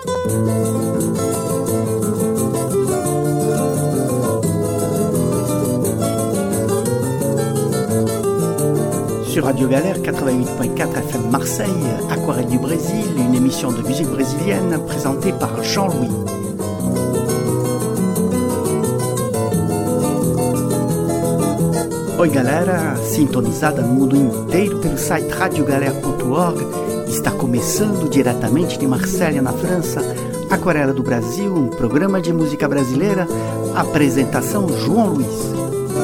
Sur Radio Galère 88.4 FM Marseille, Aquarelle du Brésil, une émission de musique brésilienne présentée par Jean-Louis. Oi galera, sintonizada no mundo inteiro pelo site radiogalera.org, está começando diretamente de Marselha, na França, Aquarela do Brasil, um programa de música brasileira, apresentação João Luiz.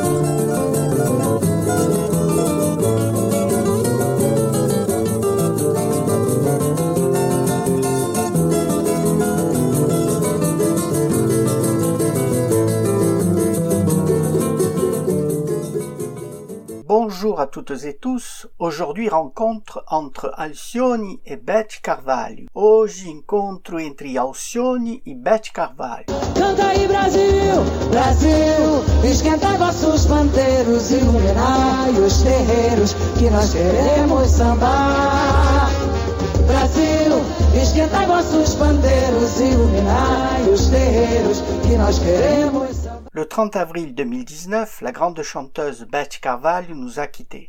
Bonjour à toutes et tous, aujourd'hui rencontre entre Alcione e Beth Carvalho. Hoje encontro entre Alcione e Beth Carvalho. Canta aí Brasil, Brasil, esquentai vossos pandeiros, iluminai os terreiros, que nós queremos sambar. Brasil, esquentai vossos pandeiros, iluminai os terreiros, que nós queremos sambar. Le 30 avril 2019, la grande chanteuse Beth Carvalho nous a quittés.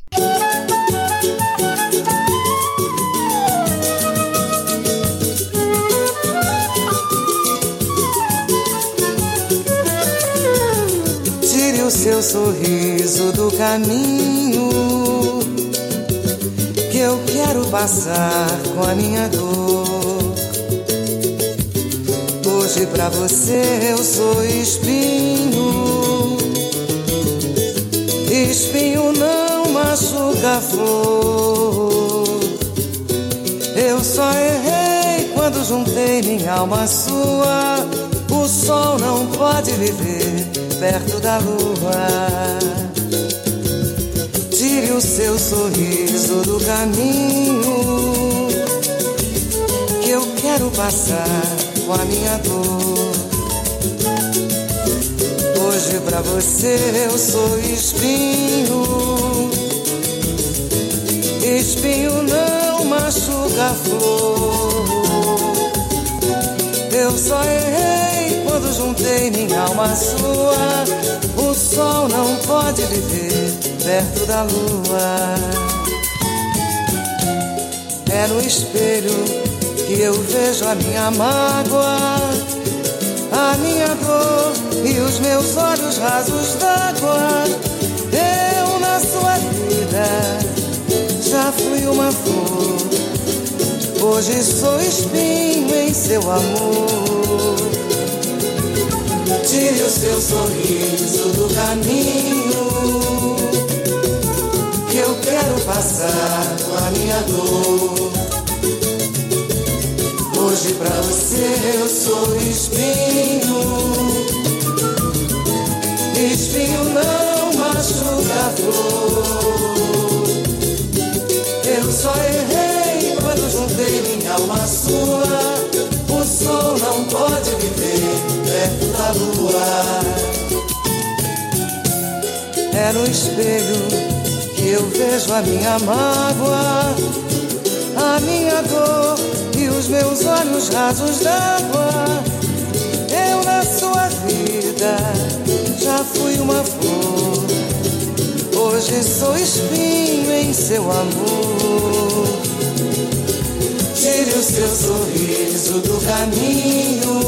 Tire o seu sorriso do caminho, que eu quero passar com a minha dor. Hoje pra você eu sou espinho. Espinho não machuca a flor. Eu só errei quando juntei minha alma à sua. O sol não pode viver perto da lua. Tire o seu sorriso do caminho, que eu quero passar com a minha dor. Hoje pra você eu sou espinho. Espinho não machuca a flor. Eu só errei quando juntei minha alma à sua. O sol não pode viver perto da lua. É no espelho que eu vejo a minha mágoa, a minha dor e os meus olhos rasos d'água. Eu na sua vida já fui uma flor. Hoje sou espinho em seu amor. Tire o seu sorriso do caminho, que eu quero passar com a minha dor. Hoje pra você eu sou espinho. Espinho não machuca a flor. Eu só errei quando juntei minha alma à sua. O sol não pode viver perto da lua. É no espelho que eu vejo a minha mágoa, a minha dor e os meus olhos rasos d'água. Eu na sua vida já fui uma flor. Hoje sou espinho em seu amor. Tire o seu sorriso do caminho,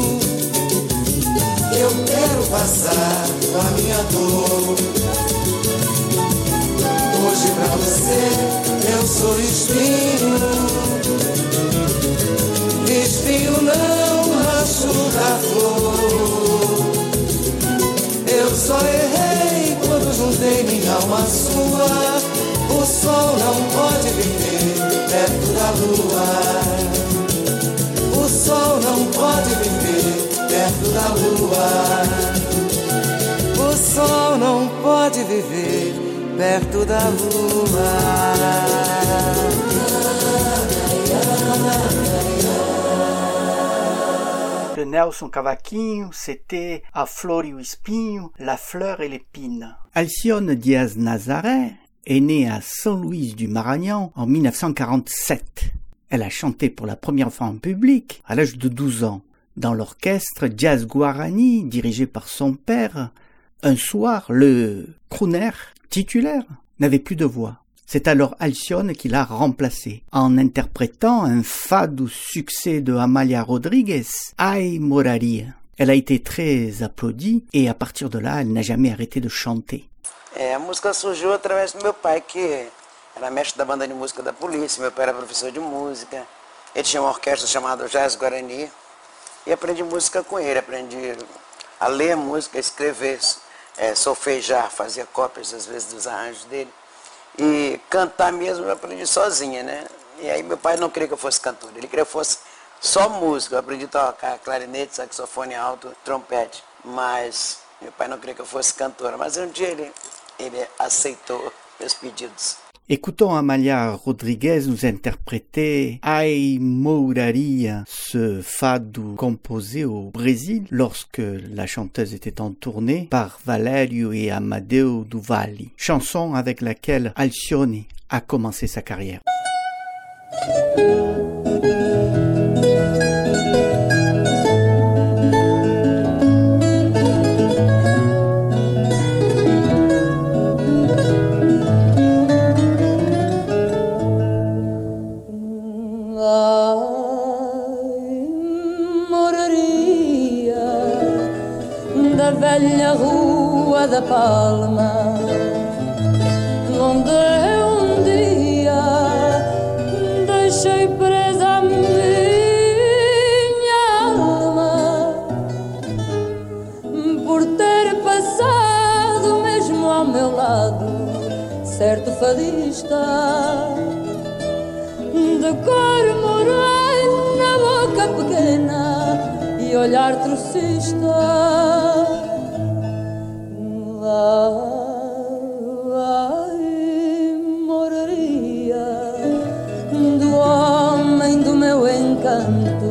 eu quero passar com a minha dor. Hoje pra você eu sou espinho. Espinho não machuca a flor. Eu só errei quando juntei minha alma à sua. O sol não pode viver perto da lua. O sol não pode viver perto da lua. O sol não pode viver perto da lua. De Nelson Cavaquinho, c'était A Flor e o Espinho, La Fleur et l'Épine. Alcione Diaz Nazaré est née à São Luís du Maranhão en 1947. Elle a chanté pour la première fois en public à l'âge de 12 ans, dans l'orchestre Jazz Guarani dirigé par son père. Un soir, le crooner titulaire n'avait plus de voix. C'est alors Alcione qui l'a remplacé, en interprétant un fado succès de Amália Rodrigues, Ai Moraria. Elle a été très applaudie et à partir de là, elle n'a jamais arrêté de chanter. A música surgiu através do meu pai, que era mestre da banda de música da polícia. Meu pai era professor de música. Ele tinha uma orquestra chamada Jazz Guarani. E aprendi música com ele. Aprendi a ler música, escrever, solfejar, fazia cópias às vezes dos arranjos dele. E cantar mesmo eu aprendi sozinha, né? E aí meu pai não queria que eu fosse cantor. Ele queria que eu fosse só música. Eu aprendi a tocar clarinete, saxofone alto, trompete. Mas meu pai não queria que eu fosse cantora. Mas um dia ele aceitou meus pedidos. Écoutons Amália Rodrigues nous interpréter Ai Moraria, ce fado composé au Brésil lorsque la chanteuse était en tournée par Valério et Amadeu do Valle, chanson avec laquelle Alcione a commencé sa carrière. Velha Rua da Palma, onde eu dia deixei presa a minha alma, por ter passado mesmo ao meu lado certo fadista de cor morena, boca pequena e olhar trocista. Ai, moraria do homem do meu encanto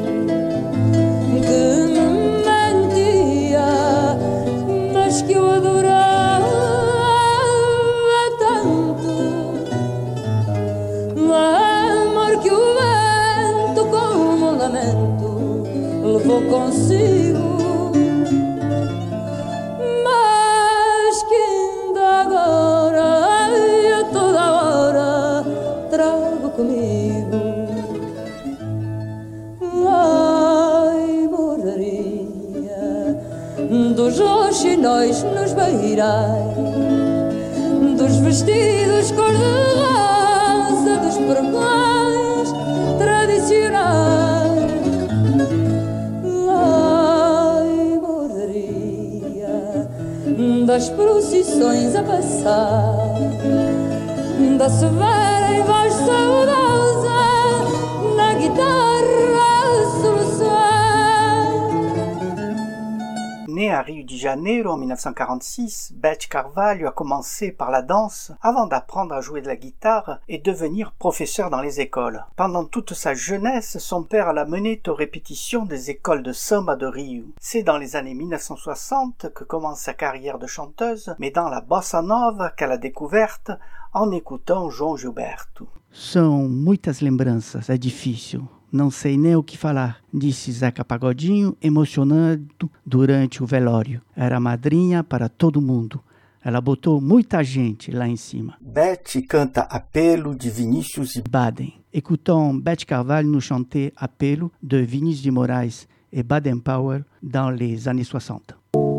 que me mentia, mas que eu adorava tanto. Amor que o vento como um lamento levou consigo, comigo. Ai, moraria dos roxinóis nos beirais, dos vestidos cor-de-rosa, dos pregões tradicionais. Ai, moraria das procissões a passar, da severa e voz saudosa, na guitarra a solução. Née à Rio de Janeiro en 1946, Beth Carvalho a commencé par la danse avant d'apprendre à jouer de la guitare et devenir professeur dans les écoles. Pendant toute sa jeunesse, son père l'a menée aux répétitions des écoles de samba de Rio. C'est dans les années 1960 que commence sa carrière de chanteuse, mais dans la bossa nova qu'elle a découverte en écoutant João Gilberto. São muitas lembranças, é difícil. Não sei nem o que falar, disse Zeca Pagodinho, emocionado durante o velório. Era madrinha para todo mundo. Ela botou muita gente lá em cima. Beth canta Apelo de Vinícius e Baden. Écoutons Beth Carvalho nous chanter Apelo de Vinícius de Moraes et Baden Powell dans les années 60.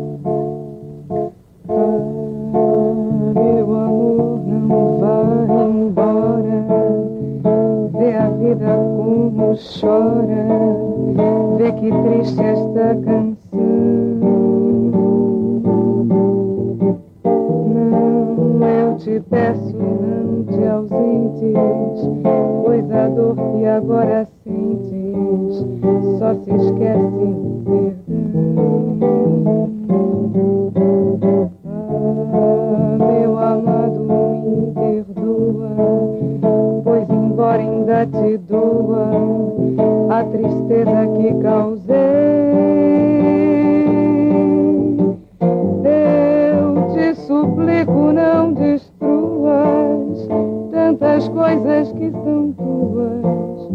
Meu amor, não vá embora, vê a vida como chora, vê que triste esta canção. Não, eu te peço, não te ausentes, pois a dor que agora sentes só se esquece em perdão. Meu amado, me perdoa, pois embora ainda te doa a tristeza que causei, eu te suplico, não destruas tantas coisas que são tuas,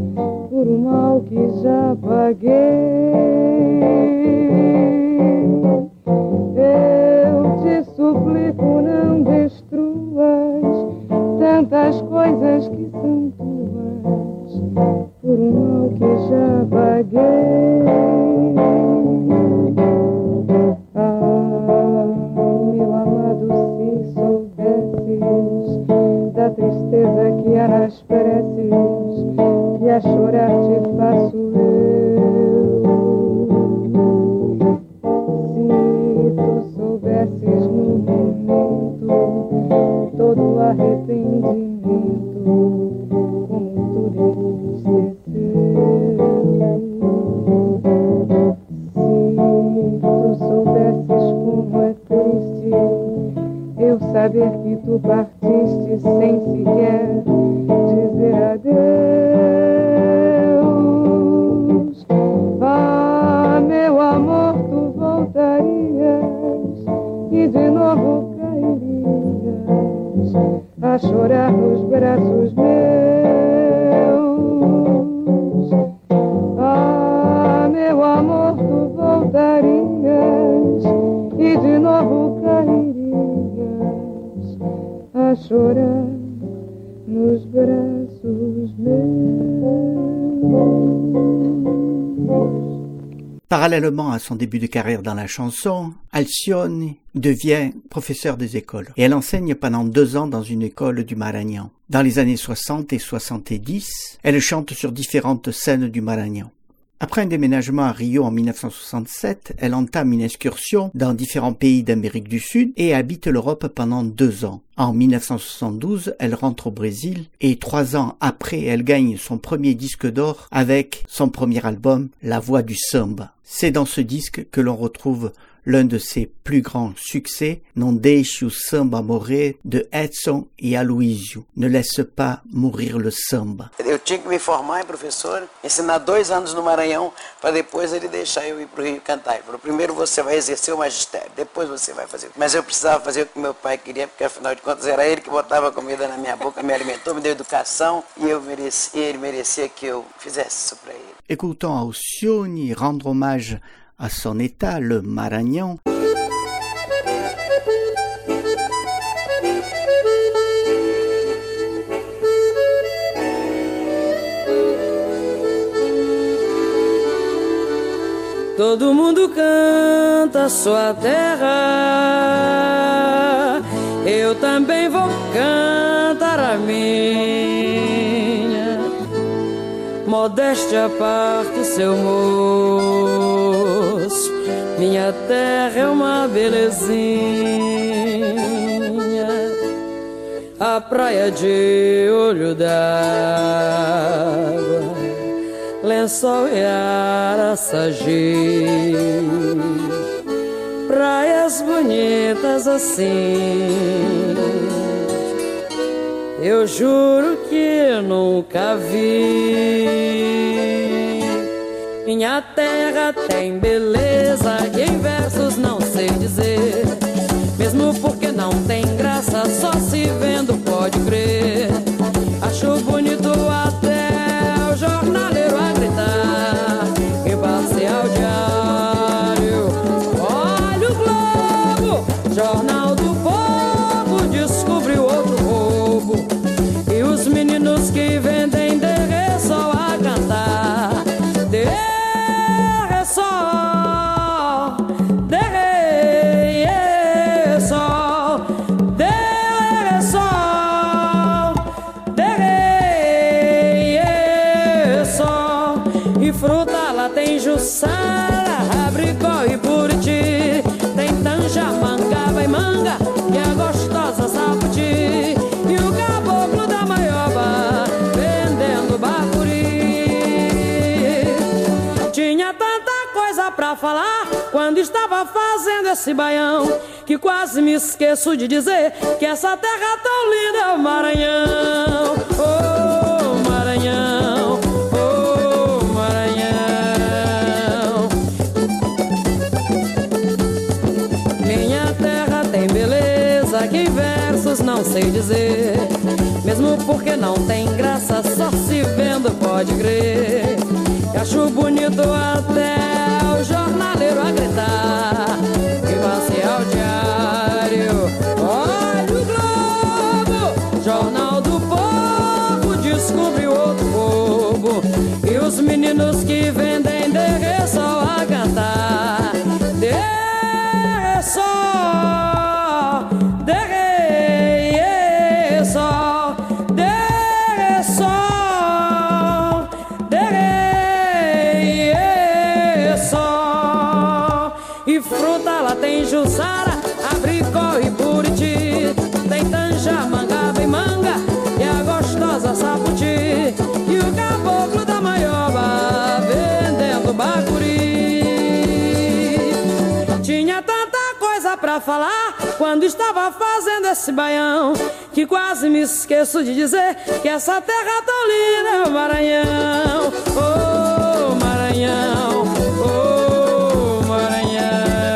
Eu te suplico, não destruas tantas coisas que são tuas por um mal que já paguei. Ah, meu amado, se soubesses da tristeza que há nas preces que a chorar te faço eu. Se tu soubesses no momento todo o arrependimento, como tudo entristeceu. Se tu soubesses como é triste eu saber que tu partiste sem sequer dizer adeus. Ah, meu amor, tu voltarias e de novo cairias a chorar nos braços meus. Ah, meu amor, tu voltarias e de novo cairias a chorar nos braços meus. Parallèlement à son début de carrière dans la chanson, Alcione devient professeure des écoles et elle enseigne pendant 2 ans dans une école du Maranhão. Dans les années 60 et 70, elle chante sur différentes scènes du Maranhão. Après un déménagement à Rio en 1967, elle entame une excursion dans différents pays d'Amérique du Sud et habite l'Europe pendant 2 ans. En 1972, elle rentre au Brésil et 3 ans après, elle gagne son premier disque d'or avec son premier album, La Voix du Samba. C'est dans ce disque que l'on retrouve l'un de ses plus grands succès, Não Deixe o Samba Morrer, de Edson e Aloysio. Ne laisse pas mourir le samba. Eu tinha que me formar em professor, ensinar 2 anos no Maranhão, para depois ele deixar eu ir para o Rio cantar. Ele falou, primeiro você vai exercer o magistério, depois você vai fazer. Mas eu precisava fazer o que meu pai queria, porque afinal de contas era ele que botava comida na minha boca, me alimentou, me deu educação, e ele merecia que eu fizesse isso para ele. Écoutons Alcione rendre hommage à son état, le Maranhão. Todo mundo canta sua terra, eu também vou cantar a minha. Modéstia à parte, seu moço, minha terra é uma belezinha. A praia de olho d'água, Lençol e Araçagi, praias bonitas assim, eu juro que nunca vi. Minha terra tem beleza que em versos não sei dizer, mesmo porque não tem graça, só se vendo pode crer. Acho bonito até o jornaleiro a gritar, imparcial diário, olha o Globo, jornal do povo, descobriu outro roubo, e os meninos que vendem derre-sol a cantar, derre-sol, derre-sol, derre-sol, derre-sol. E fruta lá tem jussara, abricó e buriti, tem tanja, mangaba e manga, que é gostosa saputi, e o caboclo da maioba vendendo bacuri. Tinha tanta coisa pra falar quando estava fazendo esse baião, que quase me esqueço de dizer que essa terra tão linda é o Maranhão. Oh, Maranhão, oh, Maranhão. Minha terra tem beleza que em versos não sei dizer, mesmo porque não tem graça, só se vendo pode crer. Acho bonito até o jornaleiro a gritar. Viva-se ao diário, olha o Globo, Jornal do Povo, descobre outro bobo. E os meninos que vendem derreçam a cantar. Derreçam, derreçam, derreçam, derreçam. E fruta lá tem jussara, abricó e buriti. Tem tanja, mangaba e manga, e a gostosa saputi. E o caboclo da maioba vendendo bacuri. Tinha tanta coisa pra falar quando estava fazendo esse baião, que quase me esqueço de dizer que essa terra tão linda é o Maranhão. Oh, Maranhão, oh, Maranhão.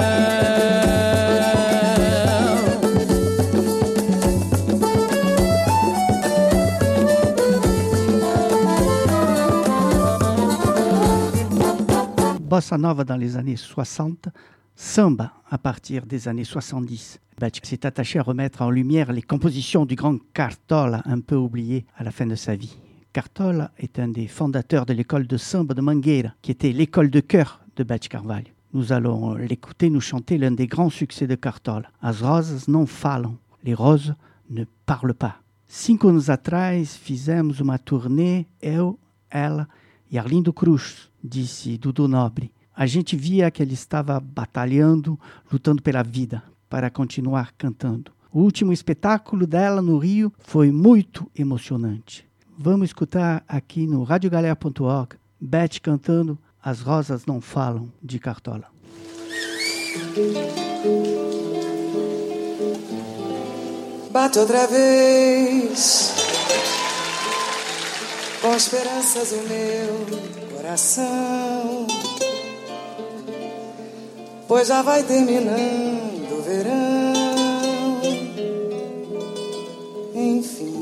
Bossa nova dans les années 60, samba à partir des années 70. Bach s'est attaché à remettre en lumière les compositions du grand Cartola, un peu oublié à la fin de sa vie. Cartola est un des fondateurs de l'école de samba de Mangueira, qui était l'école de chœur de Bach Carvalho. Nous allons l'écouter nous chanter l'un des grands succès de Cartola. As rosas não falam, les roses ne parlent pas. 5 anos atrás fizemos uma turnê, eu, ela e Arlindo Cruz, disse Dudu Nobre. A gente via que ele estava batalhando, lutando pela vida, para continuar cantando. O último espetáculo dela no Rio foi muito emocionante. Vamos escutar aqui no radiogalera.org, Beth cantando As Rosas Não Falam, de Cartola. Bate outra vez, com esperanças o meu coração, pois já vai terminando o verão, enfim.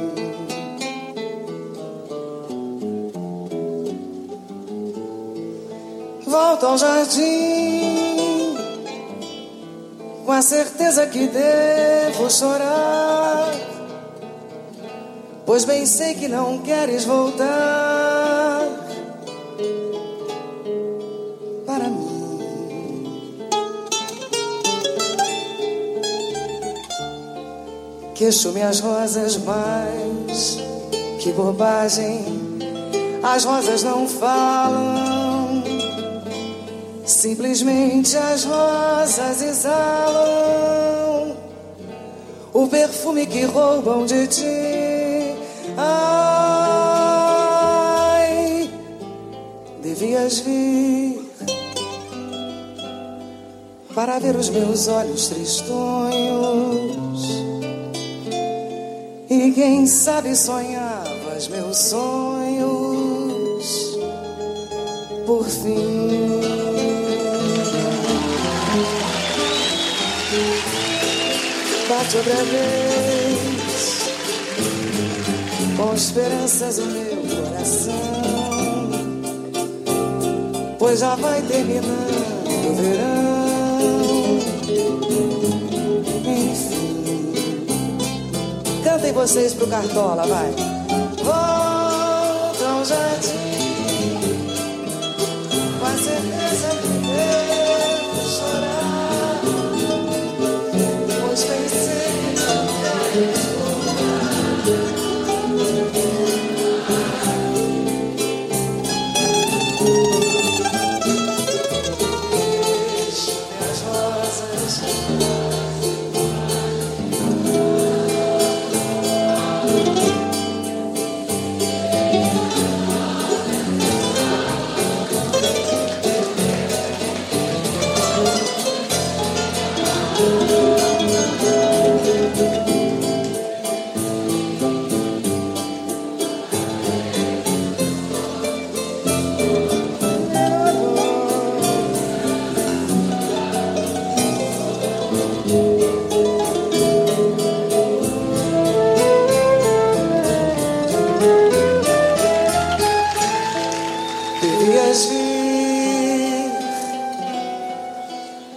Volto ao jardim, com a certeza que devo chorar, pois bem sei que não queres voltar para mim. Queixo-me as rosas, mas que bobagem, as rosas não falam, simplesmente as rosas exalam o perfume que roubam de ti. Ai, devias vir para ver os meus olhos tristonhos, e quem sabe sonhavas meus sonhos por fim. Bate outra vez, com esperanças o meu coração, pois já vai terminando o verão, enfim. Cantem vocês pro Cartola, vai. Volta ao jardim, com a certeza que devo chorar, pois pensei que não queres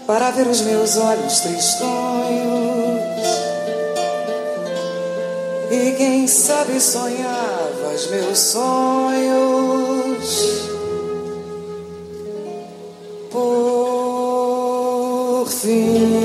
para ver os meus olhos tristonhos. E quem sabe sonhava os meus sonhos. Por fim.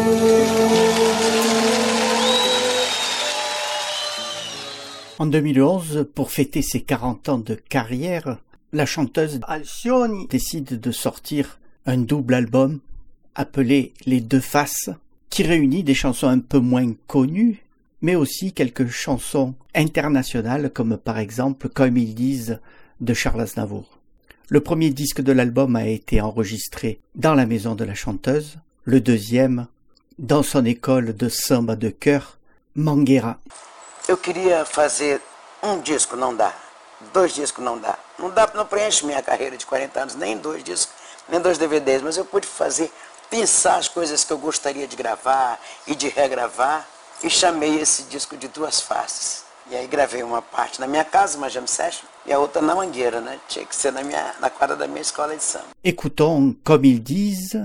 En 2011, pour fêter ses 40 ans de carrière, la chanteuse Alcione décide de sortir un double album appelé Les Deux Faces, qui réunit des chansons un peu moins connues, mais aussi quelques chansons internationales comme par exemple Comme ils disent de Charles Aznavour. Le premier disque de l'album a été enregistré dans la maison de la chanteuse, le deuxième dans son école de samba de chœur, Mangueira. Eu queria fazer um disco, não dá. 2 discos, não dá. Não preenche minha carreira de 40 anos, nem 2 discos, nem 2 DVDs, mas eu pude fazer, pensar as coisas que eu gostaria de gravar e de regravar, e chamei esse disco de Duas Faces. E aí gravei uma parte na minha casa, uma jam session, e a outra na Mangueira, né? Tinha que ser na quadra da minha escola de samba. Écoutons Comme ils disent.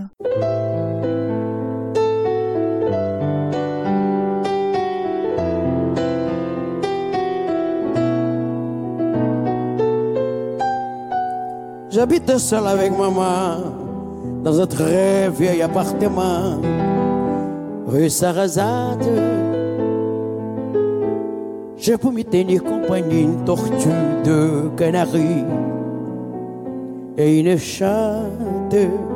J'habite seul avec maman dans un très vieil appartement, rue Sarrazade. J'ai pour m'y tenir compagnie une tortue de Canaries et une chatte.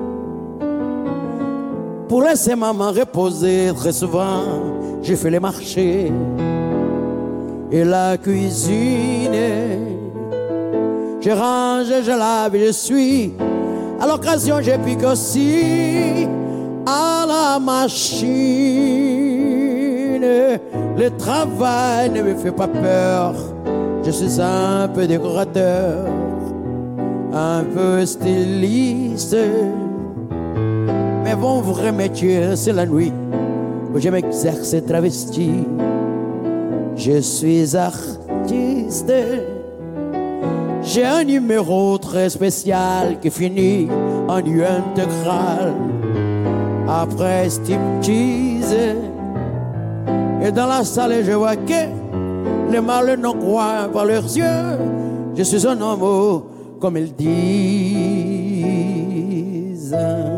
Pour laisser maman reposer, très souvent j'ai fait les marchés et la cuisine. Je range, je lave, je suis. À l'occasion, je pique aussi à la machine. Le travail ne me fait pas peur. Je suis un peu décorateur, un peu styliste. Mais mon vrai métier, c'est la nuit où je m'exerce travesti. Je suis artiste. J'ai un numéro très spécial qui finit en U intégral. Après striptease, et dans la salle je vois que les mâles n'en croient pas leurs yeux. Je suis un homme comme ils disent.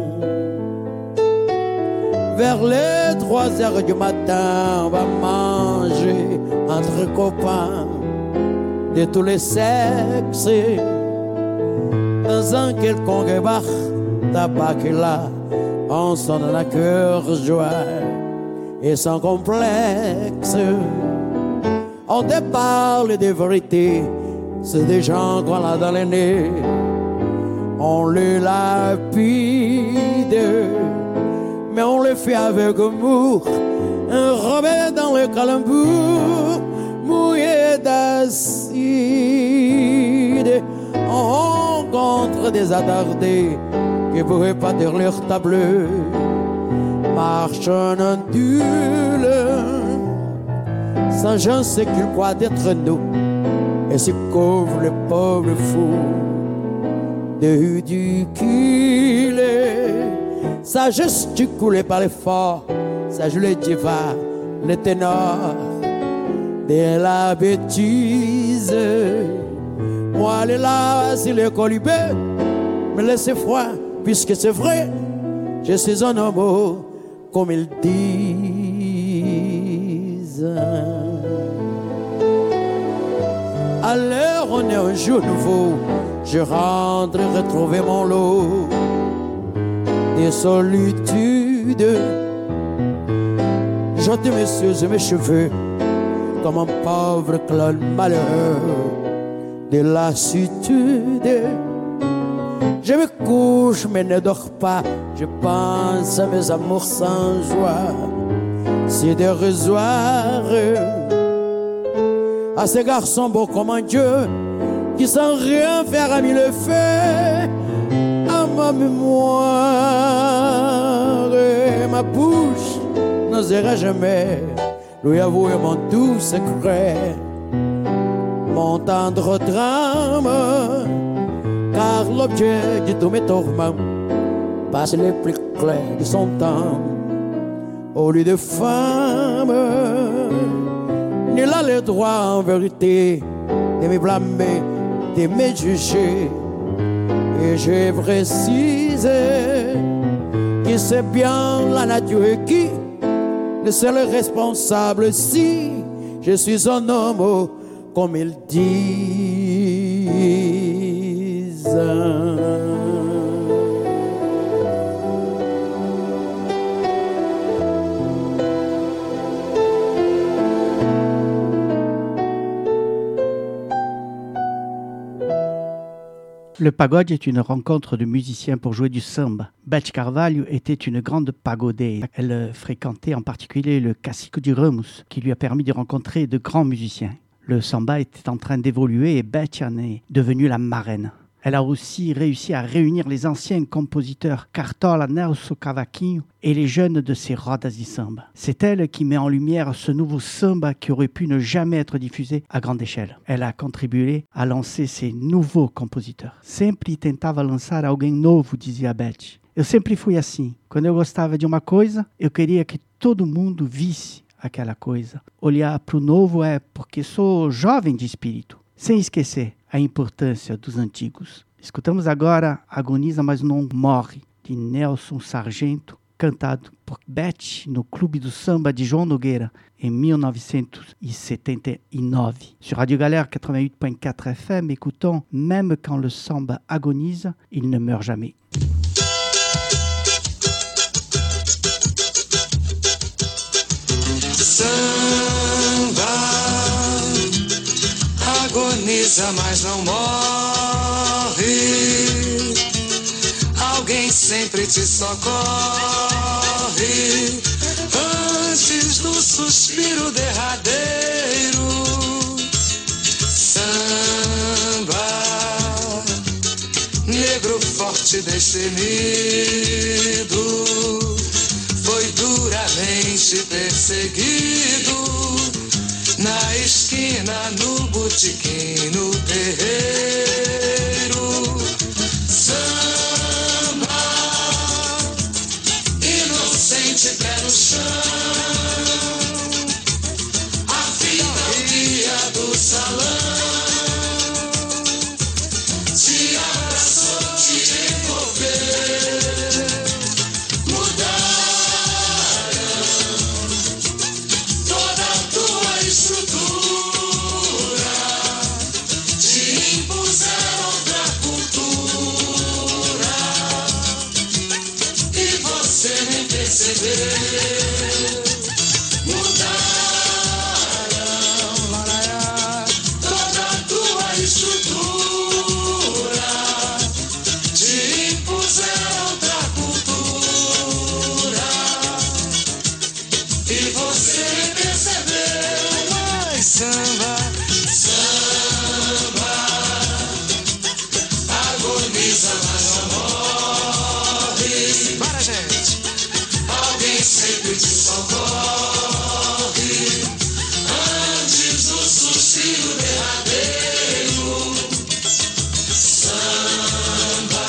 Vers les 3 heures du matin, on va manger entre copains de tous les sexes, dans un quelconque bar tabac là, on s'en donne à cœur joie et sans complexe. On déparle des vérités, c'est des gens qu'on a dans les nez. On les lapide, mais on le fait avec amour, enrobé dans le calembour, mouillé d'acide. On rencontre des attardés qui pourraient pas dire leur tableau. Marche en ondule, sans je sais qu'il croit d'être nous, et se couvre le pauvre fou de du qu'il est. Ça gesticule par l'effort, ça joue les divas, les ténors de la bêtise. Moi, elle est là, c'est le colibé, me laissez froid, puisque c'est vrai, je suis un homme comme ils disent. Alors on est un jour nouveau, je rentre retrouver mon lot des solitudes. J'ôte mes yeux et mes cheveux comme un pauvre clown malheureux de lassitude. Je me couche mais ne dors pas, je pense à mes amours sans joie. C'est dérisoire à ces garçons beaux comme un dieu qui sans rien faire a mis le feu à ma mémoire. Et ma bouche n'osera jamais lui avouer mon doux secret, mon tendre drame, car l'objet de tous mes tourments passe les plus clairs de son temps. Au lieu de femme, nul n'a le droit en vérité de me blâmer, de me juger. Et je précise que c'est bien la nature qui le seul responsable si je suis un homme comme ils disent. Le pagode est une rencontre de musiciens pour jouer du samba. Beth Carvalho était une grande pagodeuse. Elle fréquentait en particulier le Cacique de Ramos, qui lui a permis de rencontrer de grands musiciens. Le samba était en train d'évoluer et Beth en est devenue la marraine. Elle a aussi réussi à réunir les anciens compositeurs Cartola, Nelson Cavaquinho et les jeunes de ces rodas de samba. C'est elle qui met en lumière ce nouveau samba qui aurait pu ne jamais être diffusé à grande échelle. Elle a contribué à lancer ces nouveaux compositeurs. Sempre tentava lançar alguém novo, dizia Beth. Eu sempre fui assim. Quando eu gostava de uma coisa, eu queria que todo mundo visse aquela coisa. Olhar para o novo é porque sou jovem de espírito. Sem esquecer a importância dos antigos. Escutamos agora Agoniza, mas não morre, de Nelson Sargento, cantado por Beth no Clube do Samba de João Nogueira, em 1979. Sur Radio Galère 88.4 FM, écoutons Même quand le samba agonise, il ne meurt jamais. Agoniza, mas não morre. Alguém sempre te socorre antes do suspiro derradeiro. Samba, negro forte destemido, foi duramente perseguido. Na esquina, no botequim, no terreiro. Samba, inocente, pé no chão. A fidalguia do salão te abraçou, te envolveu. Mudaram toda a tua estrutura, te impuseram outra cultura e você nem percebeu. Mudaram toda a tua estrutura, te impuseram outra cultura e você nem percebeu. Mas samba, samba, agoniza, mas não morre. Para, gente. Alguém sempre te socorre antes do suspiro derradeiro. Samba,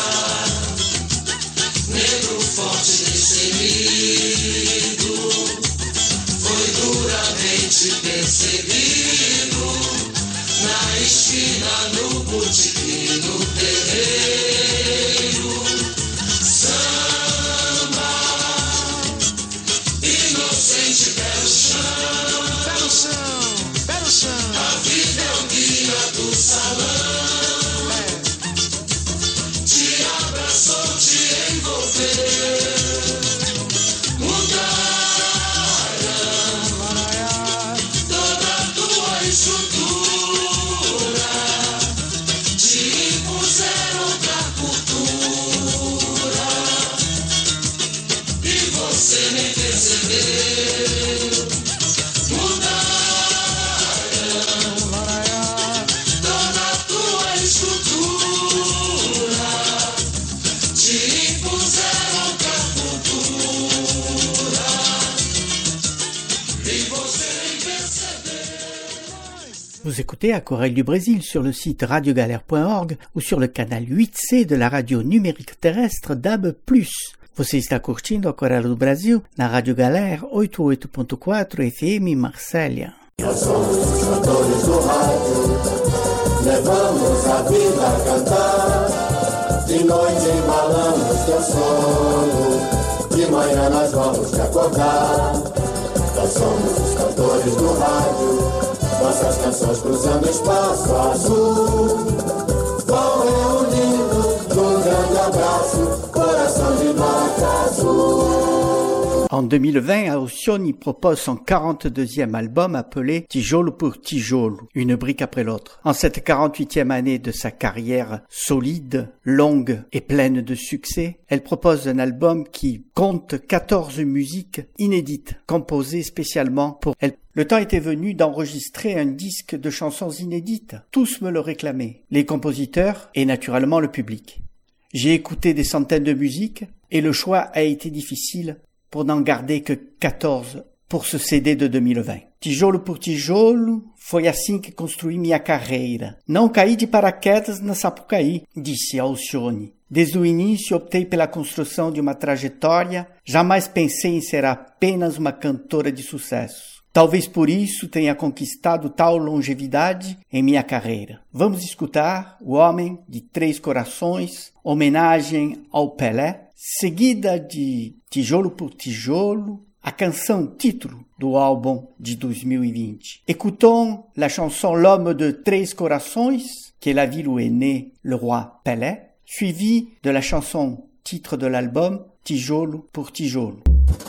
negro forte destemido, foi duramente perseguido. Na esquina, no botequim, no terreiro. Samba, inocente, pé no chão. Pé no chão, pé no chão. A vida é o guia do salão. Te abraçou, te envolveu. Mudaram toda a tua estrutura, te impuseram outra cultura e você nem percebeu. Mudaram toda a tua estrutura, te impuseram outra cultura e você nem percebeu. Vous écoutez Aquarelle du Brésil sur le site radiogalère.org ou sur le canal 8C de la radio numérique terrestre DAB+. Você está curtindo Aquarela do Brasil na Rádio Galère 88.4 FM Marsella. Nós somos os cantores do rádio, levamos a vida a cantar. De noite embalamos teu sono, de manhã nós vamos te acordar. Nós somos os cantores do rádio, nossas canções cruzando espaço azul. Vão reunindo num grande abraço, coração de vaca azul. En 2020, Alcione propose son 42e album appelé Tijolo pour Tijolo, une brique après l'autre. En cette 48e année de sa carrière solide, longue et pleine de succès, elle propose un album qui compte 14 musiques inédites, composées spécialement pour elle. Le temps était venu d'enregistrer un disque de chansons inédites. Tous me le réclamaient, les compositeurs et naturellement le public. J'ai écouté des centaines de musiques et le choix a été difficile pour n'en garder que 14 pour ce CD de 2020. Tijolo por tijolo, foi assim que construí minha carreira. Não caí de paraquedas na Sapucaí, disse Alcione. Desde o início optei pela construção de uma trajetória, jamais pensei em ser apenas uma cantora de sucesso. Talvez por isso tenha conquistado tal longevidade em minha carreira. Vamos escutar O Homem de Três Corações, homenagem ao Pelé, seguida de Tijolo por Tijolo, a canção título do álbum de 2020. Écoutons la chanson L'Homme de Três Corações, qui est la ville où est né le roi Pelé, suivie de la chanson titre de l'album Tijolo por Tijolo.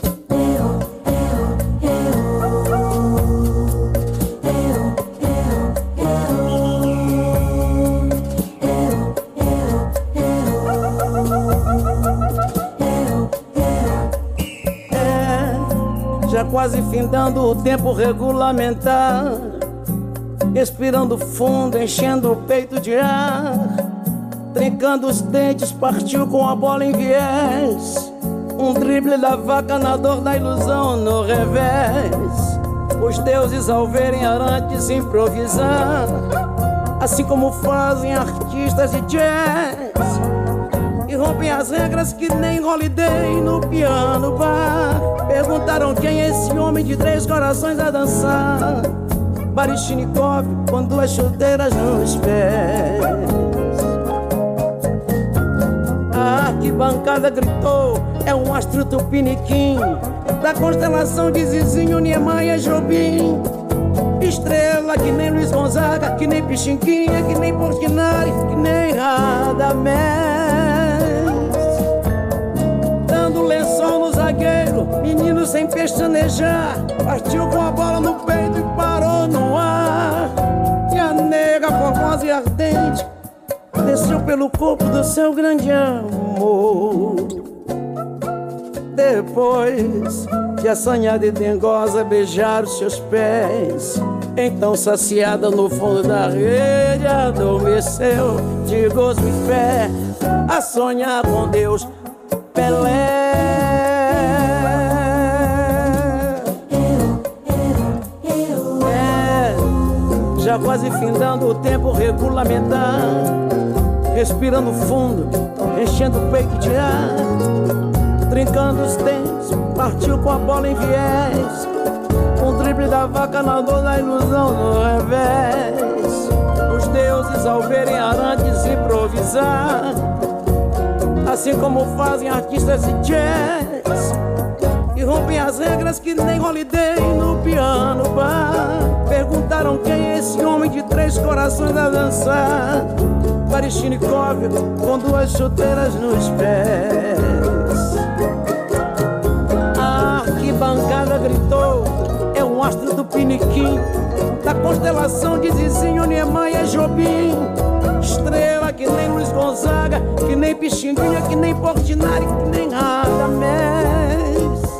Já quase findando o tempo regulamentar, respirando fundo, enchendo o peito de ar, trincando os dentes, partiu com a bola em viés, um drible da vaca na dor da ilusão no revés, os deuses ao verem arantes improvisar, assim como fazem artistas de jazz, e rompem as regras que nem Holiday no piano bar. Perguntaram quem é esse homem de três corações a dançar. Baryshnikov com duas chuteiras nos pés. A arquibancada gritou, é um astro tupiniquim, da constelação de Zizinho, Niemeyer, Jobim. Estrela que nem Luiz Gonzaga, que nem Pichinguinha, que nem Portinari, que nem Radamés. Dando lençol no zagueiro, menino sem pestanejar, partiu com a bola no peito e parou no ar. E a nega formosa e ardente desceu pelo corpo do seu grande amor. Depois de assanhada e dengosa beijar os seus pés, então saciada no fundo da rede adormeceu de gozo e fé a sonhar com Deus. Pelé. Já quase findando o tempo regulamentar, respirando fundo, enchendo o peito de ar, trincando os dentes, partiu com a bola em viés, um drible da vaca na dor da ilusão no revés, os deuses ao verem arantes improvisar, assim como fazem artistas de jazz, e rompem as regras que nem Holiday no piano bar. Perguntaram quem é esse homem de três corações a dançar. Baryshnikov com duas chuteiras nos pés. A arquibancada gritou, é um astro do piniquim, da constelação de Zizinho, Niemeyer, Jobim. Estrela que nem Luiz Gonzaga, que nem Pichinguinha, que nem Portinari, que nem Radamés.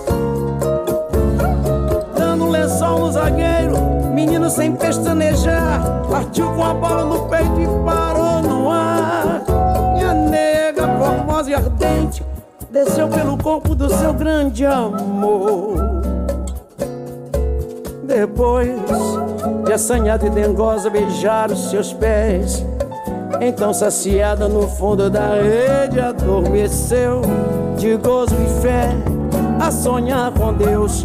Dando lençol no zagueiro, menino sem pestanejar, partiu com a bola no peito e parou no ar. E a nega formosa e ardente desceu pelo corpo do seu grande amor. Depois de assanhada e dengosa beijar os seus pés, então saciada no fundo da rede adormeceu de gozo e fé a sonhar com Deus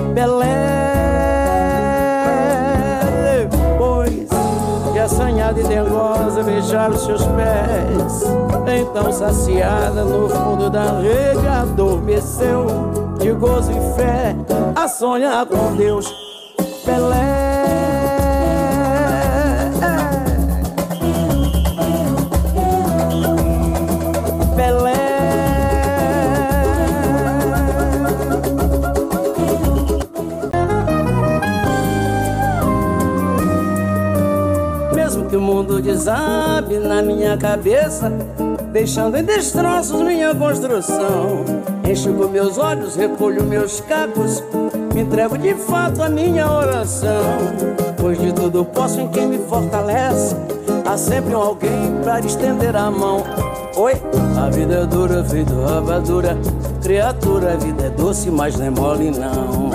Pelé. Depois de assanhada e dengosa beijar os seus pés, então saciada no fundo da rede adormeceu de gozo e fé a sonhar com Deus Pelé. Que o mundo desabe na minha cabeça, deixando em destroços minha construção. Enxugo meus olhos, recolho meus cacos, me entrego de fato à minha oração. Pois de tudo posso em quem me fortalece, há sempre um alguém pra estender a mão. Oi, a vida é dura, feito rapadura, criatura, a vida é doce, mas não é mole não.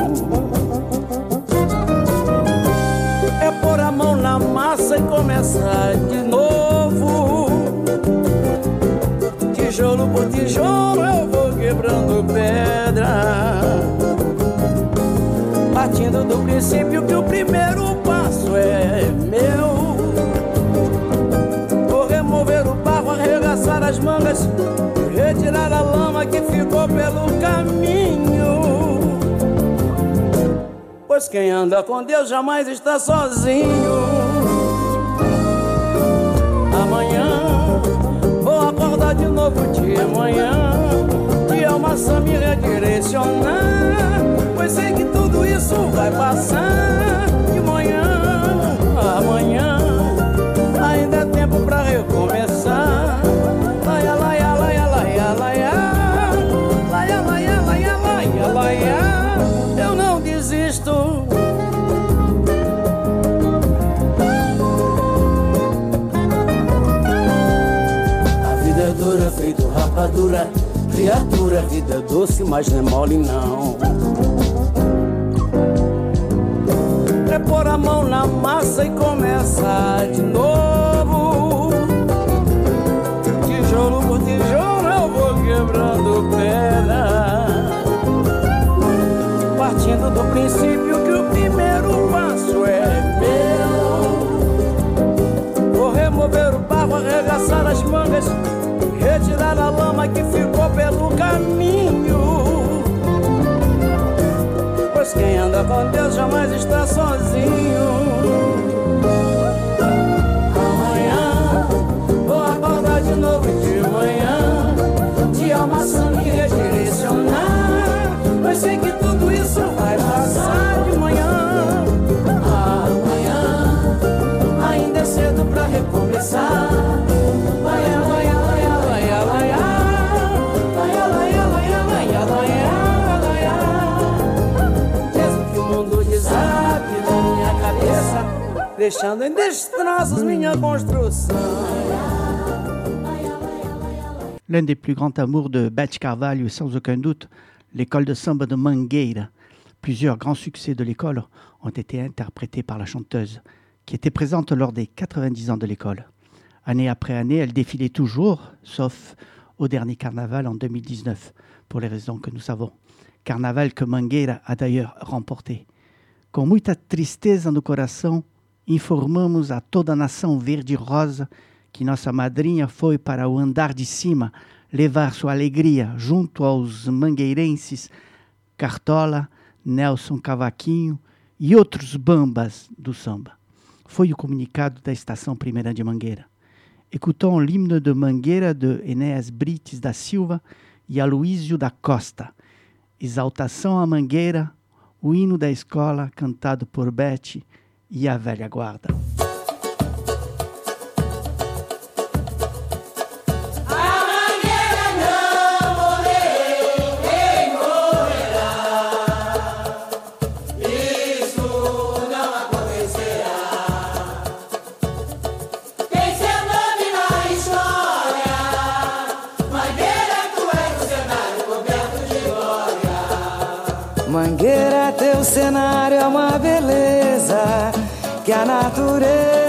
É pôr a mão na massa e começar de novo. Tijolo por tijolo eu vou quebrando pedra, partindo do princípio que o primeiro passo é meu. Vou remover o barro, arregaçar as mangas, retirar a lama que ficou pelo caminho. Pois quem anda com Deus jamais está sozinho. Amanhã vou acordar de novo de manhã e a maçã me redirecionar, pois sei que tudo isso vai passar. De manhã, amanhã ainda é tempo pra recomeçar. Laia, laia, laia, laia, laia, laia, laia, laia, laia, laia. Eu não desisto. A vida é dura, feito rapadura, criatura, a vida é doce, mas não é mole não. É pôr a mão na massa e começar de novo. Tijolo por tijolo eu vou quebrando pedra, partindo do princípio que o primeiro passo é meu. Vou remover o barro, arregaçar as mangas, retirar a lama que ficou pelo caminho. Pois quem anda com Deus jamais está sozinho. Amanhã vou acordar de novo de manhã, de alma me redirecionar, pois sei que tudo isso vai passar. De manhã, amanhã ainda é cedo pra recomeçar. Laia, laia, laia, laia, laia, laia, laia, laia, laia, laia. Mesmo que o mundo desabe na minha cabeça, deixando em destroços minha construção. L'un des plus grands amours de Beth Carvalho est sans aucun doute l'école de samba de Mangueira. Plusieurs grands succès de l'école ont été interprétés par la chanteuse, qui était présente lors des 90 ans de l'école. Année après année, elle défilait toujours, sauf au dernier carnaval en 2019, pour les raisons que nous savons. Carnaval que Mangueira a d'ailleurs remporté. Com muita tristeza no coração, informamos a toda a nação verde e rosa que nossa madrinha foi para o andar de cima levar sua alegria junto aos mangueirenses Cartola, Nelson Cavaquinho e outros bambas do samba. Foi o comunicado da Estação Primeira de Mangueira. Écoutons l'hymne de Mangueira de Enéas Brites da Silva e Aloísio da Costa. Exaltação à Mangueira, o hino da escola cantado por Beth e a velha guarda. Mangueira, teu cenário é uma beleza que a natureza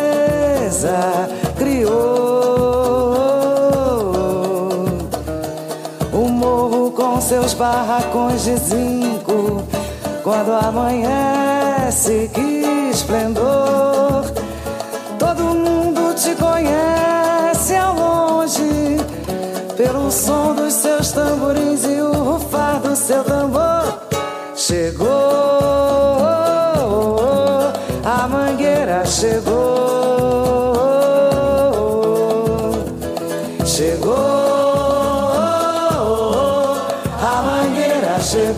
criou. O morro com seus barracões de zinco, quando amanhece, que esplendor. Todo mundo te conhece ao longe, pelo som dos seus tamborins e o rufar do seu tambor. Chegou, a Mangueira chegou. Chegou, a Mangueira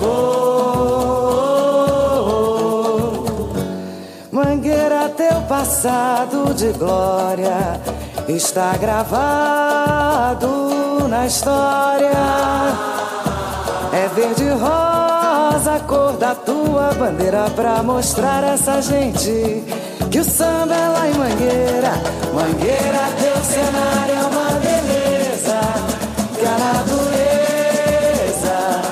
chegou. Mangueira, teu passado de glória está gravado na história. É verde e rosa a cor da tua bandeira, pra mostrar a essa gente que o samba é lá em Mangueira. Mangueira, teu cenário é uma beleza que a natureza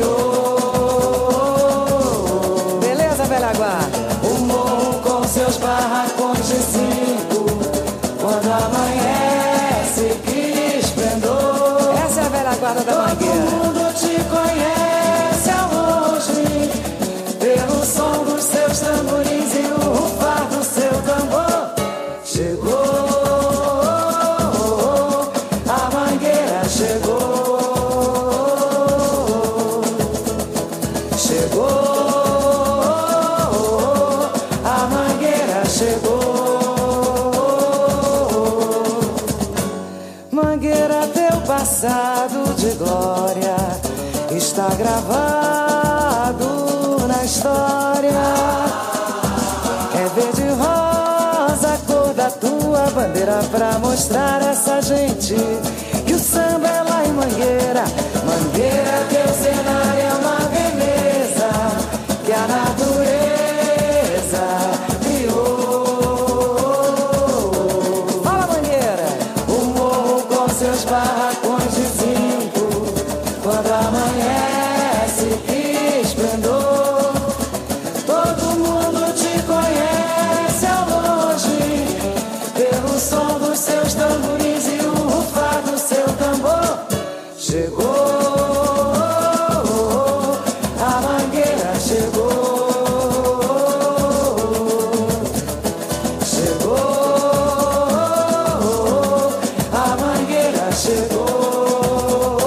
criou. Beleza, velha guarda? O morro com seus barracões de zinco, quando amanhece, que esplendor. Essa é a velha guarda da Mangueira. Todo mundo te conhece ao longe, pelo som dos seus tamborins e o rufar do seu tambor. Chegou, a Mangueira chegou. Chegou, a Mangueira chegou. Mangueira, teu passado de glória está gravado na história. É verde e rosa a cor da tua bandeira, pra mostrar a essa gente que o samba é lá em Mangueira. Mangueira, teu cenário é uma beleza que a natureza criou. Fala, Mangueira! O morro com seus barracões de zinco, quando amanhece, que esplendor. Todo mundo te conhece ao longe, pelo som dos seus tamborins e o rufar do seu tambor. Chegou, a Mangueira chegou. Chegou, a Mangueira chegou.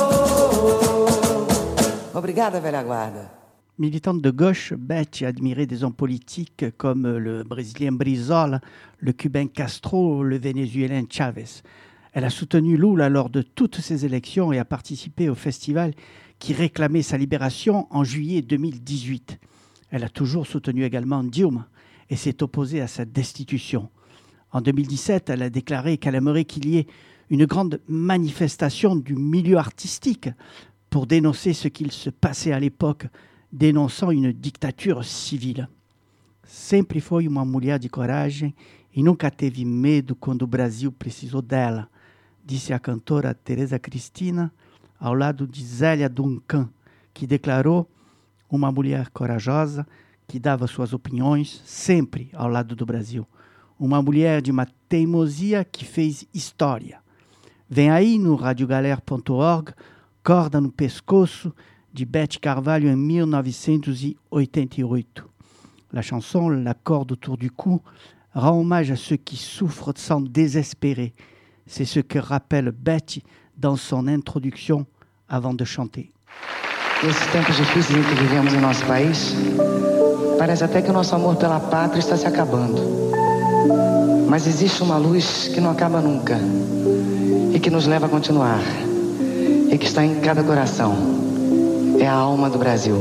Obrigada, velha guarda. Militante de gauche, Betty admirait des hommes politiques comme le Brésilien Brizola, le Cubain Castro, le Vénézuélien Chavez. Elle a soutenu Lula lors de toutes ses élections et a participé au festival qui réclamait sa libération en juillet 2018. Elle a toujours soutenu également Dilma et s'est opposée à sa destitution. En 2017, elle a déclaré qu'elle aimerait qu'il y ait une grande manifestation du milieu artistique pour dénoncer ce qu'il se passait à l'époque, dénonçant une dictature civile. Sempre foi uma mulher de coragem e nunca teve medo quando o Brasil precisou dela, disse a cantora Teresa Cristina, ao lado de Zélia Duncan, que declarou uma mulher corajosa que dava suas opiniões sempre ao lado do Brasil. Uma mulher de uma teimosia que fez história. Vem aí no radiogalère.org, Corda no Pescoço, de Betty Carvalho en 1988. La chanson La corde autour du cou rend hommage à ceux qui souffrent sans désespérer. C'est ce que rappelle Betty dans son introduction avant de chanter. Nesses tempos difíceis em que vivemos em nosso país, parece até que o nosso amor pela pátria está se acabando. Mas existe uma luz que não acaba nunca e que nos leva a continuar e que está em cada coração. É a alma do Brasil.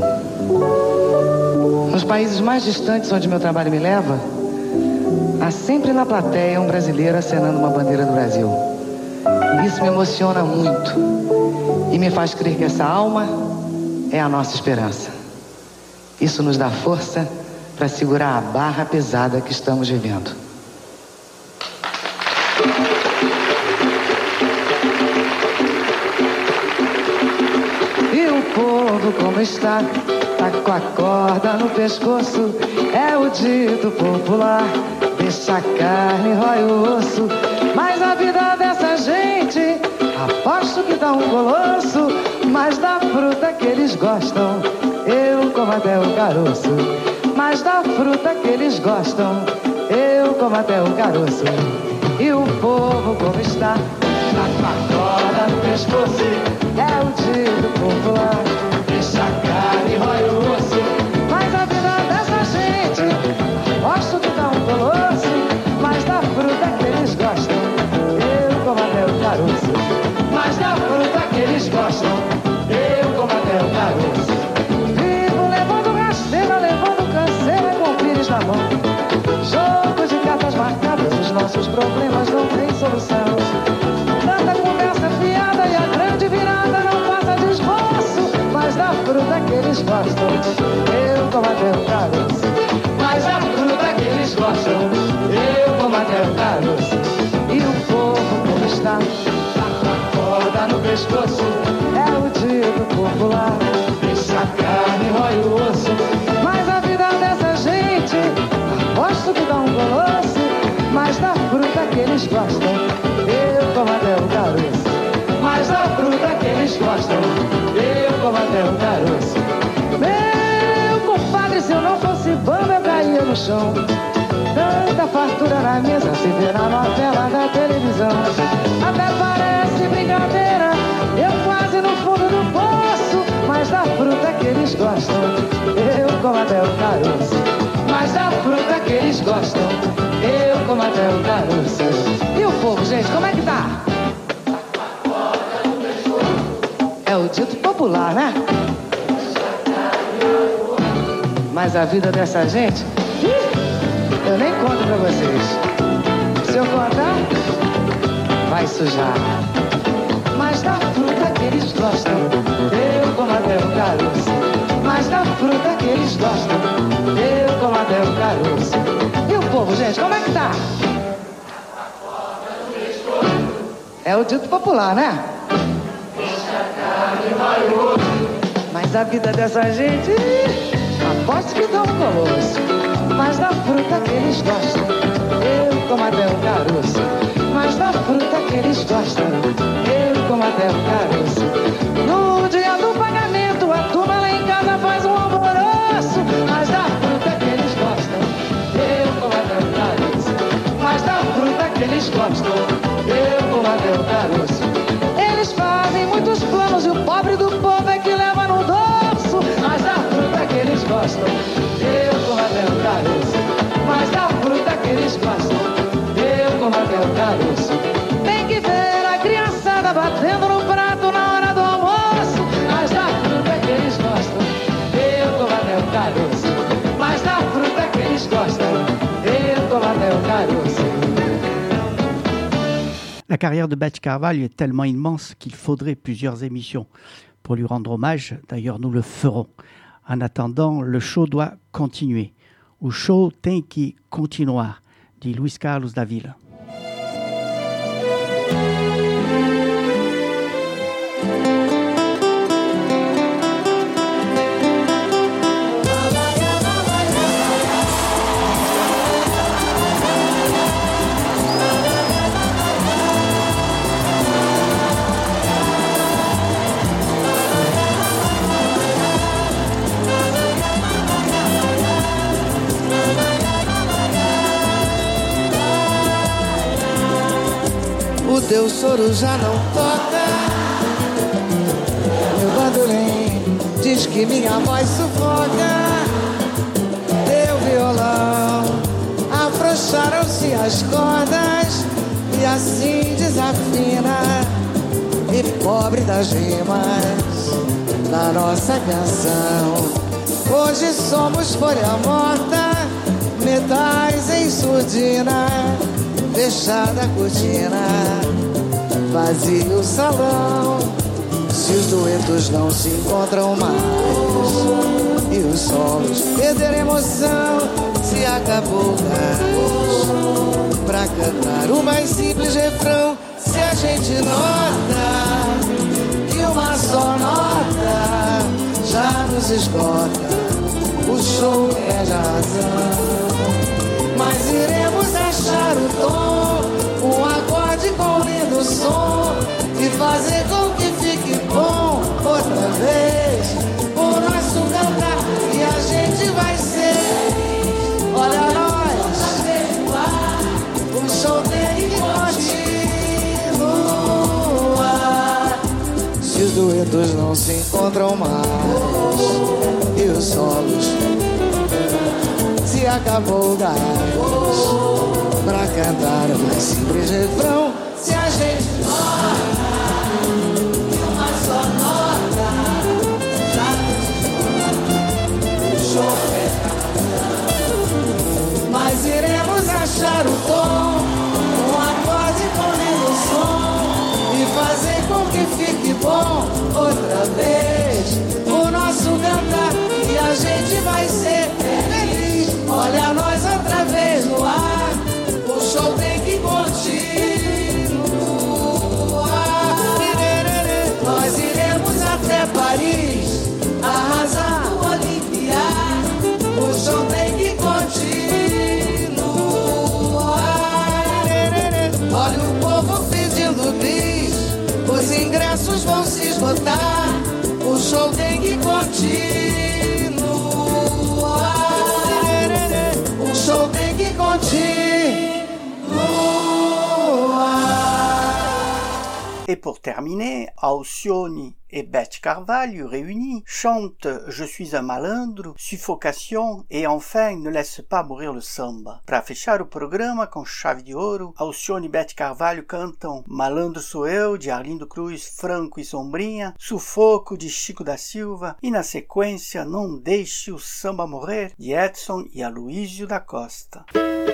Nos países mais distantes onde meu trabalho me leva, há sempre na plateia um brasileiro acenando uma bandeira do Brasil. Isso me emociona muito e me faz crer que essa alma é a nossa esperança. Isso nos dá força para segurar a barra pesada que estamos vivendo. E o povo como está, Tá com a corda no pescoço, é o dito popular. Deixa a carne, rói o osso, mas a vida dessa gente, aposto que dá um colosso. Mas da fruta que eles gostam, eu como até o caroço. Mas da fruta que eles gostam, eu como até o caroço. E o povo como está, tá com a corda no pescoço, é o dito popular. Deixa a carne, rói o osso, mas a vida dessa gente, aposto que dá um colosso. Mas da fruta que eles gostam, eu como até o caroço. Mas da fruta que eles gostam, eu como até o caroço. Vivo levando rasteira, levando canseira com pires na mão. Jogo de cartas marcadas, os nossos problemas não têm solução. Tanta conversa fiada e a grande virada não passa de esboço. Mas da fruta que eles gostam, eu como até o caroço. Mas da fruta que eles gostam, eu como até o caroço. E o povo como está, tá com a corda no pescoço, é o dito popular. Deixa a carne, rói o osso, mas a vida dessa gente, aposto que dá um colosso. Mas da fruta que eles gostam, eu como até o caroço. Mas da fruta que eles gostam, eu como até o caroço. Meu compadre, se eu não fosse bom, eu caía no chão. Tanta fartura na mesa, se vê na novela da televisão. Até parece brincadeira, eu quase no fundo do poço. Mas da fruta que eles gostam, eu como até o caroço. Mas da fruta que eles gostam, eu como até o caroço. E o povo, gente, como é que tá? É o dito popular, né? Mas a vida dessa gente, eu nem conto pra vocês. Se eu contar, vai sujar. Mas da fruta que eles gostam, eu como até o caroço. Mas da fruta que eles gostam, eu como até o caroço. E o povo, gente, como é que tá? É o dito popular, né? Mas a vida dessa gente, aposto que dá um colosso. Mas da fruta que eles gostam, eu como até o caroço. Mas da fruta que eles gostam, eu como até o caroço. No dia do pagamento, a turma lá em casa faz um alvoroço. Mas da fruta que eles gostam, eu como até o caroço. Mas da fruta que eles gostam, eu como até o caroço. Eles fazem muitos planos e o pobre do povo é que leva no dorso. Mas da fruta que eles gostam, eu como até o caroço. Mas da fruta que eles gostam, eu como até o caroço. Tem que ver a criançada batendo no prato na hora do almoço. Mas da fruta que eles gostam, eu como até o caroço. Mas da fruta que eles gostam, eu como até o caroço. La carrière de Bette Carvalho est tellement immense qu'il faudrait plusieurs émissions pour lui rendre hommage. D'ailleurs, nous le ferons. En attendant, le show doit continuer. O show tem que continuar, dit Luis Carlos da Vila. O teu choro já não toca, meu bandolim diz que minha voz sufoca. Teu violão, afrouxaram-se as cordas e assim desafina. E pobre das rimas na nossa canção, hoje somos folha morta, metais em surdina. Fechada a cortina, vazio o salão. Se os duetos não se encontram mais e os solos perderam emoção, se acabou o gás pra cantar o mais simples refrão. Se a gente nota que uma só nota já nos se esgota, o show perde a razão. Mas iremos achar o tom, um acorde com lindo som, e fazer com que fique bom outra vez. O nosso cantar e a gente vai ser. Olha nós, o show tem que continuar. Se os duetos não se encontram mais e os solos, se acabou o gás pra cantar o mais simples refrão, se a gente uma só nota, já o show é. Mas iremos achar o tom, um acorde com lindo som, e fazer com que fique bom outra vez. O nosso cantar e a gente vai ser feliz. Olha nós outra vez no ar, o show tem que continuar. Nós iremos até Paris, arrasar o Olimpíada. O show tem que continuar. Olha o povo pedindo bis, os ingressos vão se esgotar. O show tem que continuar. O show tem que continuar. Et pour terminer, Alcione et Beth Carvalho réunis chantent Je suis un malandro, Suffocation e enfin Ne laisse pas mourir le samba. Para fechar o programa com chave de ouro, Alcione e Beth Carvalho cantam Malandro Sou Eu, de Arlindo Cruz, Franco e Sombrinha, Sufoco, de Chico da Silva, e na sequência Não Deixe o Samba Morrer, de Edson e Aloísio da Costa.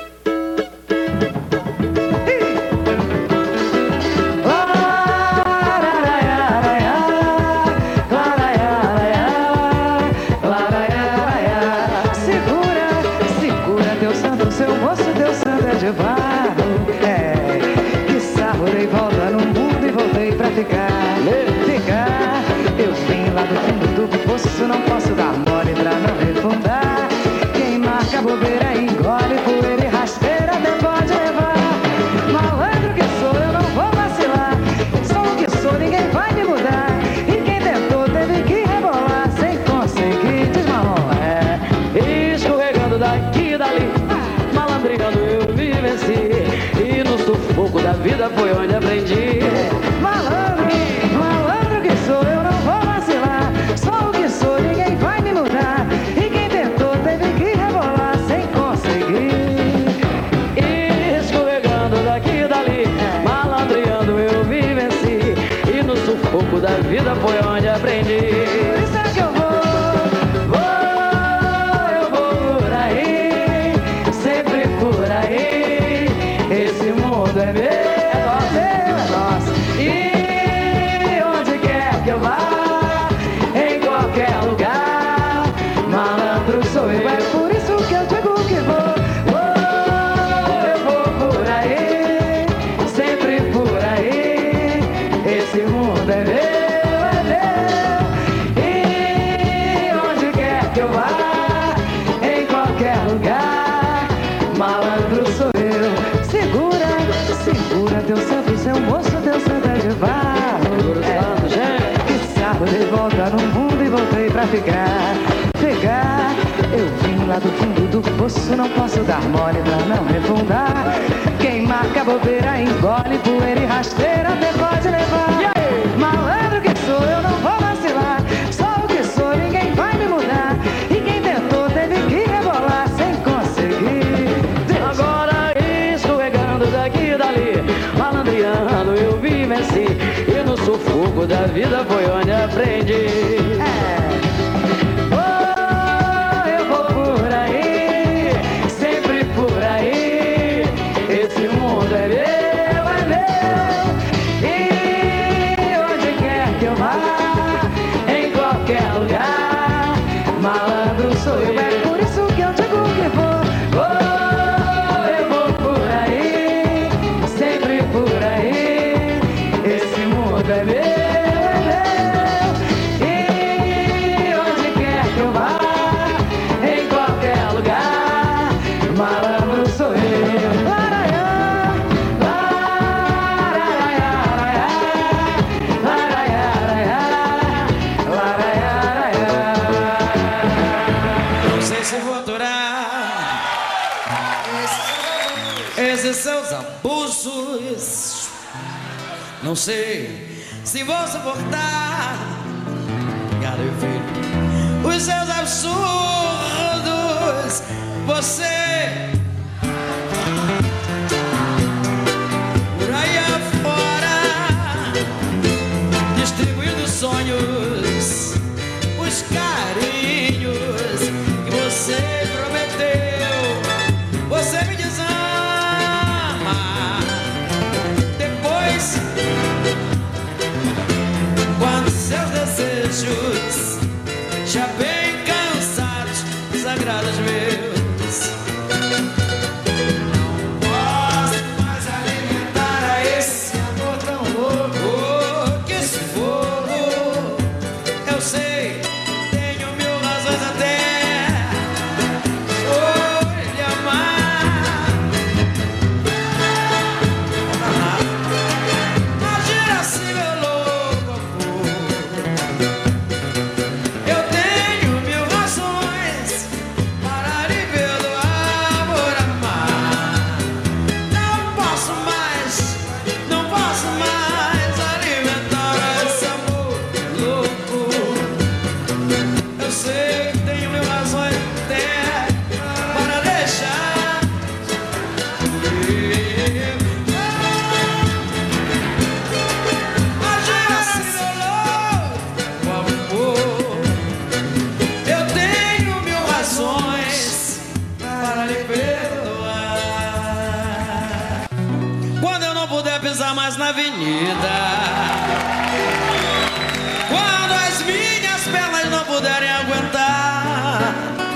Eu vim lá do fundo do poço, não posso dar mole pra não refundar. Quem marca bobeira engole, poeira e rasteira até pode levar. Malandro que sou, eu não vou vacilar. Sou o que sou, ninguém vai me mudar. E quem tentou teve que rebolar sem conseguir desmarrolar. Escorregando daqui e dali, malandreando eu me venci. E no sufoco da vida foi onde aprendi. Malandro que sou, eu não vou vacilar. Sou o que sou, ninguém vai me mudar. E quem tentou teve que rebolar sem conseguir. Escorregando daqui e dali, malandreando eu me venci. E no sufoco da vida foi onde aprendi. Por isso é que eu vou por aí, sempre por aí. Esse mundo é meu, é nosso. E onde quer que eu vá, em qualquer lugar, malandro sou eu. É por isso que eu digo que vou eu vou por aí, sempre por aí. Esse mundo é meu, E onde quer que eu vá, em qualquer lugar, malandro sou eu. Segura teu santo, seu moço, teu santo é de barro. Que sarro de volta no mundo e voltei pra ficar. Eu vim lá do fundo do poço, não posso dar mole pra não refundar. Quem marca bobeira engole, poeira e rasteira até pode levar. Malandro que sou, eu não vou vacilar. Sou o que sou, ninguém vai me mudar. E quem tentou teve que rebolar sem conseguir. Agora escorregando daqui e dali, malandreando eu vi venci. E no sufoco da vida foi onde aprendi. Eu vou por aí, sempre por aí. Esse mundo é meu, E onde quer que eu vá, em qualquer lugar, malandro sou eu. É por isso que eu digo que vou eu vou por aí, sempre por aí. Esse mundo é meu, e seus abusos. Não sei se vou suportar, obrigado, meu filho, os seus absurdos. Você por aí afora, distribuindo sonhos, os carinhos que você prometeu. Você me desama, depois, quando seus desejos já bem cansados, sagrados meus, não posso mais alimentar a esse amor tão louco. Oh, que esse fogo, eu sei, tenho mil razões até lhe amar. Agir assim, meu louco amor. Eu tenho mil razões para lhe perdoar por amar. Não posso mais alimentar esse amor louco. Eu sei que tenho mil razões até para deixar ir. Agir assim, meu louco amor. Eu tenho mil razões para lhe perdoar. Quando eu não puder pisar mais na avenida, quando as minhas pernas não puderem aguentar,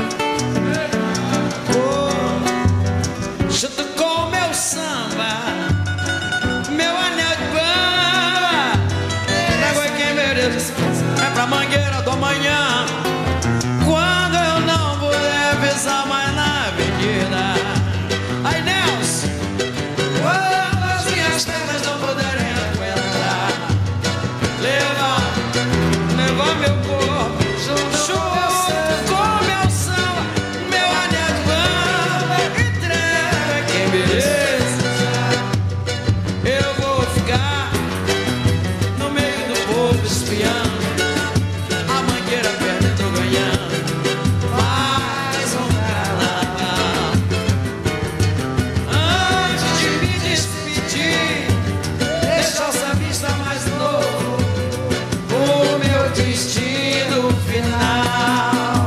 junto com meu samba, meu anel de bamba, trago quem mereça, é pra mangueira do amanhã. Quando eu não puder pisar mais na avenida, aí Nelson, quando as minhas pernas não puderem aguentar, leva meu corpo junto com meu samba, meu anel de bamba, entrega quem mereça. Eu vou ficar no meio do povo espiando, a mangueira perdendo, ganhando mais um carnaval. Antes de me despedir, deixa o sambista mais novo o meu destino final.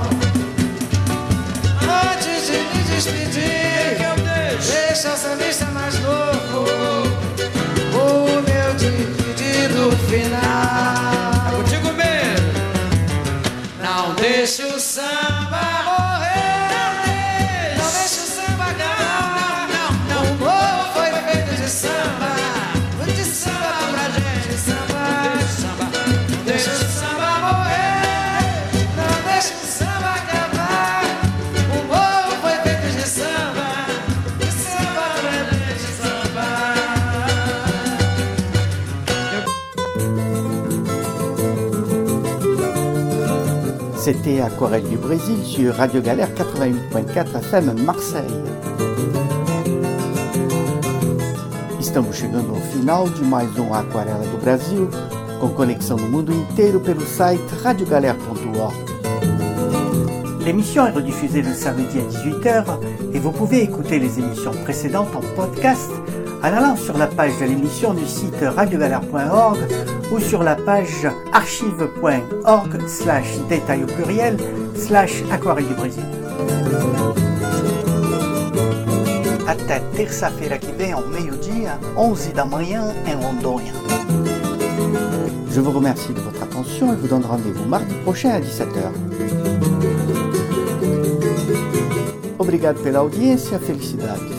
Antes de me despedir, que eu deixa o sambista mais novo o meu destino final. Contigo mesmo. Não deixe o samba morrer, não deixe o samba acabar. Não, o povo foi feito de samba, de samba pra gente, samba. Não deixe o samba morrer, não deixe o samba acabar. O povo foi feito de samba pra gente, samba. C'était Aquarelle du Brésil sur Radio Galère 88.4 FM Marseille. Estamos chegando ao final de mais um Aquarela do Brasil, com conexão no mundo inteiro pelo site radiogalère.org. L'émission est rediffusée le samedi à 18h et vous pouvez écouter les émissions précédentes en podcast en allant sur la page de l'émission du site radiogalère.org ou sur la page archive.org/détail au pluriel/Aquarelle do Brasil. Até terça-feira que vem, ao meio-dia, 11 da manhã, em Rondônia. Je vous remercie de votre attention et vous donne rendez-vous mardi prochain à 17h. Obrigado pela audiência, felicidades.